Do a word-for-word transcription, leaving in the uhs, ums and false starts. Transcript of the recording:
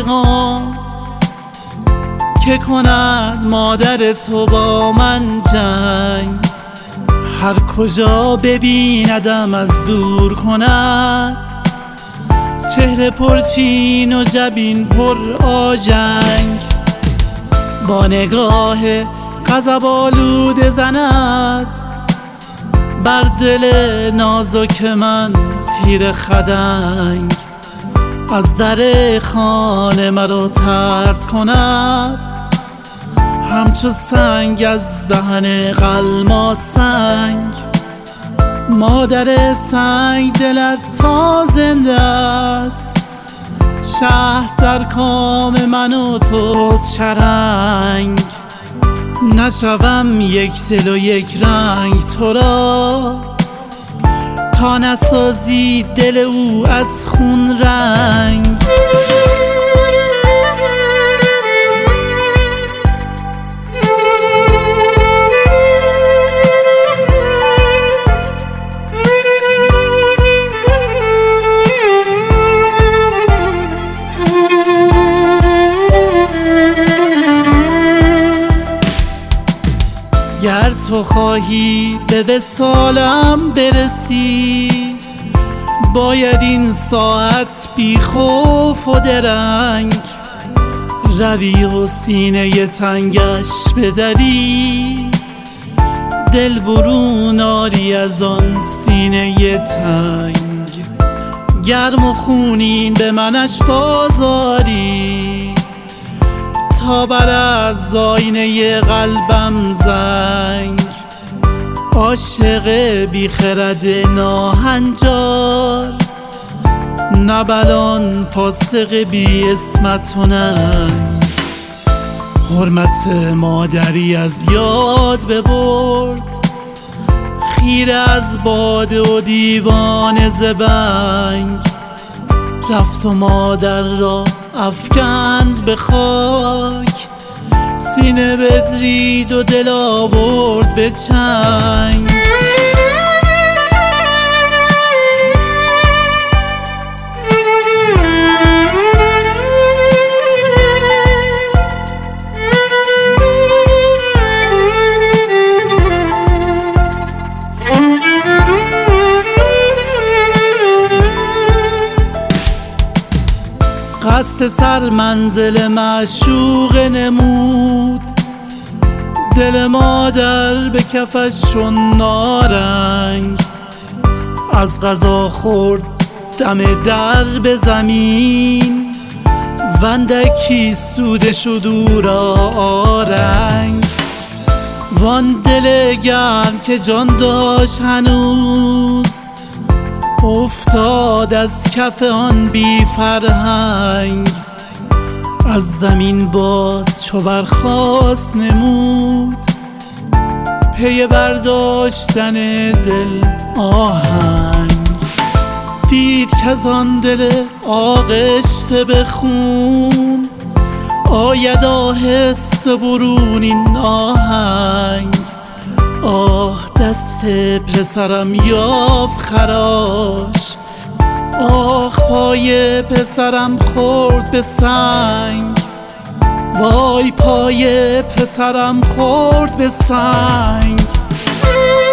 پیغام که کند مادر تو با من جنگ. هر کجا ببیندم از دور کند چهره پرچین و جبین پر آژنگ. با نگاه غضب آلوده زند بر دل نازک من تیر خدنگ. از در خانه مرا طرد کند همچو سنگ از دهن قلما سنگ. مادر سنگ دلت تا زنده است، شهد در کام من و توست شرنگ. نشوم یک دل و یک رنگ تو را تا نسازی دل او از خون رنگ. گر تو خواهی به وصالم برسی باید این ساعت بی خوف و درنگ روی و سینه تنگش بدری، دل برون آری از آن سینه تنگ. گرم و خونین به منش بازاری تا برد ز آینه قلبم زنگ. عاشق بی خرد ناهنجار نبلان فاسق بی اسمت و ننگ. حرمت مادری از یاد ببرد خیره از باده و دیوانه ز بنگ. رفت و مادر را افکند به خاک، سینه بدرید و دل آورد به چنگ. قصد سر منزل معشوق نمود، دل مادر به کفش شد نارنگ. از قضا خورد دم در به زمین وندکی سوده شد او را آرنگ. وان دل گرم که جان داشت هنوز افتاد از کف آن بی فرهنگ. از زمین باز چو برخاست نمود پی برداشتن دل آهنگ. دید کز آن دل آغشته به خون آید آهسته برون این آهنگ. آه دست پسرم یافت خراش، آخ پای پسرم خورد به سنگ. وای پای پسرم خورد به سنگ.